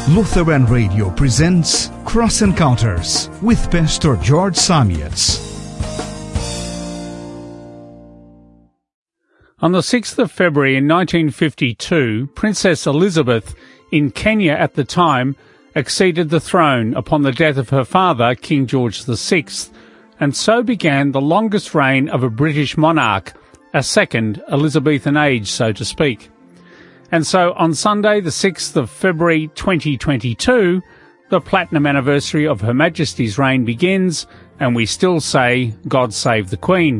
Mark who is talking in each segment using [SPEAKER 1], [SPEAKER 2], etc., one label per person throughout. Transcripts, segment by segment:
[SPEAKER 1] Lutheran Radio presents Cross Encounters with Pastor George Samietz.
[SPEAKER 2] On the 6th of February in 1952, Princess Elizabeth, in Kenya at the time, acceded the throne upon the death of her father, King George VI, and so began the longest reign of a British monarch, a second Elizabethan age, so to speak. And so on Sunday, the 6th of February 2022, the platinum anniversary of Her Majesty's reign begins, and we still say, God save the Queen.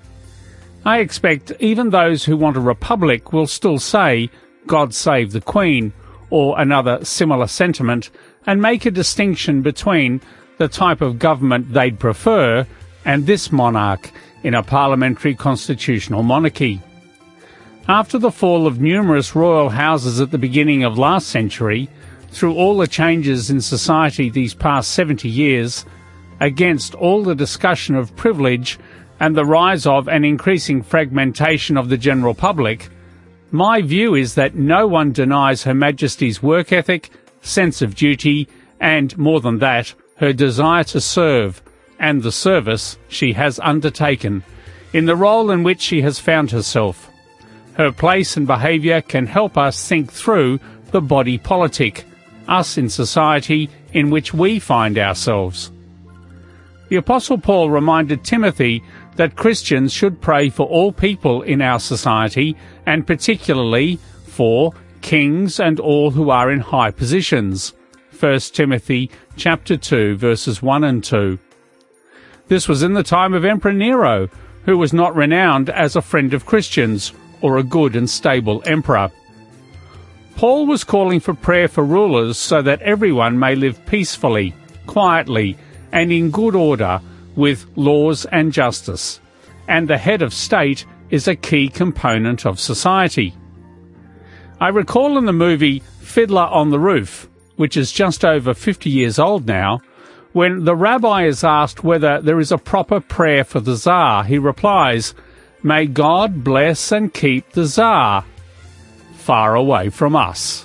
[SPEAKER 2] I expect even those who want a republic will still say, God save the Queen, or another similar sentiment, and make a distinction between the type of government they'd prefer and this monarch in a parliamentary constitutional monarchy. After the fall of numerous royal houses at the beginning of last century, through all the changes in society these past 70 years, against all the discussion of privilege and the rise of and increasing fragmentation of the general public, my view is that no one denies Her Majesty's work ethic, sense of duty, and, more than that, her desire to serve, and the service she has undertaken, in the role in which she has found herself. Her place and behaviour can help us think through the body politic, us in society in which we find ourselves. The Apostle Paul reminded Timothy that Christians should pray for all people in our society, and particularly for kings and all who are in high positions. 1 Timothy chapter 2, verses 1 and 2. This was in the time of Emperor Nero, who was not renowned as a friend of Christians, or a good and stable emperor. Paul was calling for prayer for rulers so that everyone may live peacefully, quietly, and in good order with laws and justice, and the head of state is a key component of society. I recall in the movie Fiddler on the Roof, which is just over 50 years old now, when the rabbi is asked whether there is a proper prayer for the Tsar, he replies, "May God bless and keep the Tsar far away from us."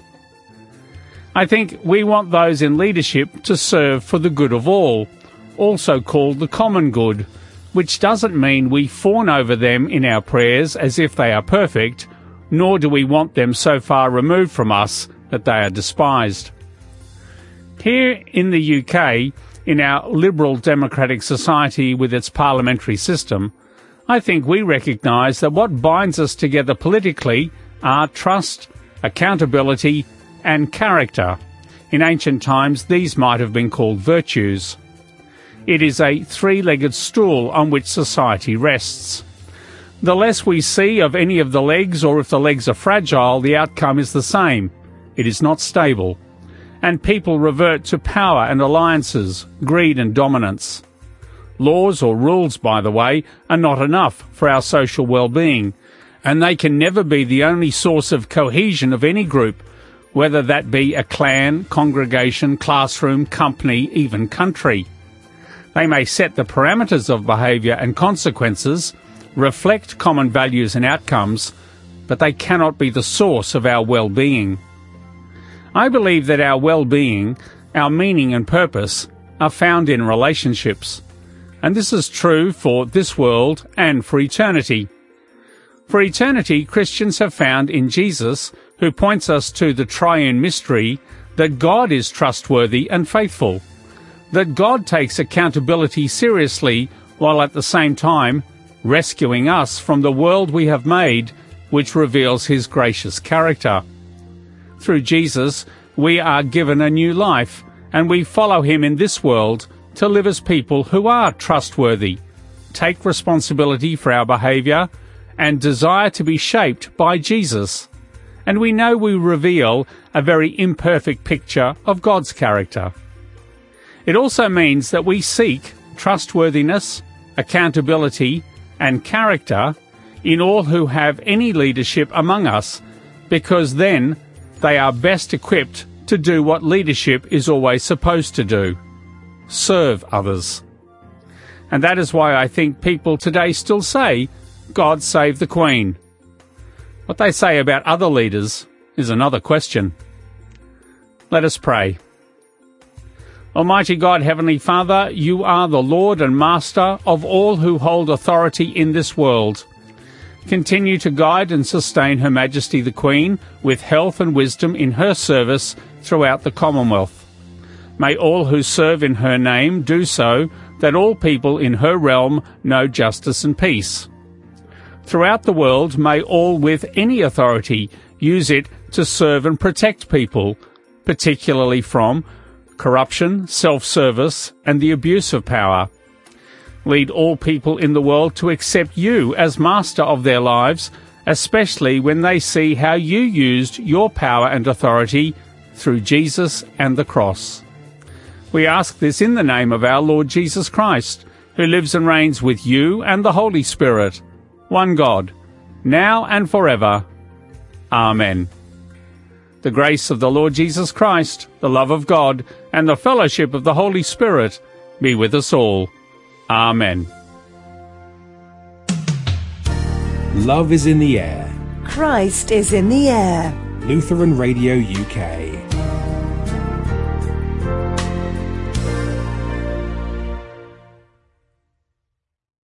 [SPEAKER 2] I think we want those in leadership to serve for the good of all, also called the common good, which doesn't mean we fawn over them in our prayers as if they are perfect, nor do we want them so far removed from us that they are despised. Here in the UK, in our liberal democratic society with its parliamentary system, I think we recognise that what binds us together politically are trust, accountability, and character. In ancient times, these might have been called virtues. It is a three-legged stool on which society rests. The less we see of any of the legs, or if the legs are fragile, the outcome is the same. It is not stable. And people revert to power and alliances, greed and dominance. Laws or rules, by the way, are not enough for our social well-being, and they can never be the only source of cohesion of any group, whether that be a clan, congregation, classroom, company, even country. They may set the parameters of behaviour and consequences, reflect common values and outcomes, but they cannot be the source of our well-being. I believe that our well-being, our meaning and purpose, are found in relationships. And this is true for this world and for eternity. For eternity, Christians have found in Jesus, who points us to the triune mystery, that God is trustworthy and faithful, that God takes accountability seriously while at the same time rescuing us from the world we have made, which reveals his gracious character. Through Jesus, we are given a new life, and we follow him in this world to live as people who are trustworthy, take responsibility for our behaviour, and desire to be shaped by Jesus. And we know we reveal a very imperfect picture of God's character. It also means that we seek trustworthiness, accountability, and character in all who have any leadership among us, because then they are best equipped to do what leadership is always supposed to do: serve others. And that is why I think people today still say, God save the Queen. What they say about other leaders is another question. Let us pray. Almighty God, Heavenly Father, you are the Lord and Master of all who hold authority in this world. Continue to guide and sustain Her Majesty the Queen with health and wisdom in her service throughout the Commonwealth. May all who serve in her name do so, that all people in her realm know justice and peace. Throughout the world, may all with any authority use it to serve and protect people, particularly from corruption, self-service, and the abuse of power. Lead all people in the world to accept you as master of their lives, especially when they see how you used your power and authority through Jesus and the cross. We ask this in the name of our Lord Jesus Christ, who lives and reigns with you and the Holy Spirit, one God, now and forever. Amen. The grace of the Lord Jesus Christ, the love of God, and the fellowship of the Holy Spirit be with us all. Amen.
[SPEAKER 3] Love is in the air.
[SPEAKER 4] Christ is in the air.
[SPEAKER 3] Lutheran Radio UK.